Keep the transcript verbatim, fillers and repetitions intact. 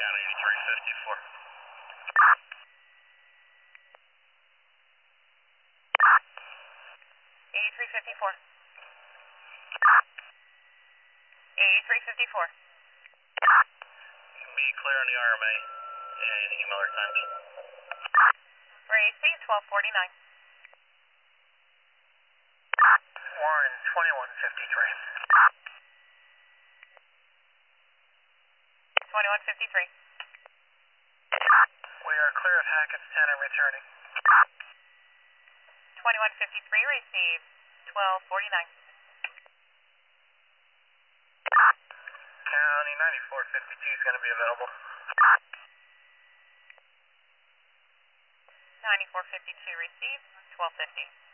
County eighty-three fifty-four. eighty-three fifty-four. eighty-three fifty-four. You can be clear on the R M A and email our times. Racing twelve forty-nine. Warren twenty-one fifty-three. twenty-one fifty-three. We are clear of Hackett's ten and returning. twenty-one fifty-three, received twelve forty-nine. County ninety-four fifty-two is going to be available. ninety-four fifty-two, received twelve fifty.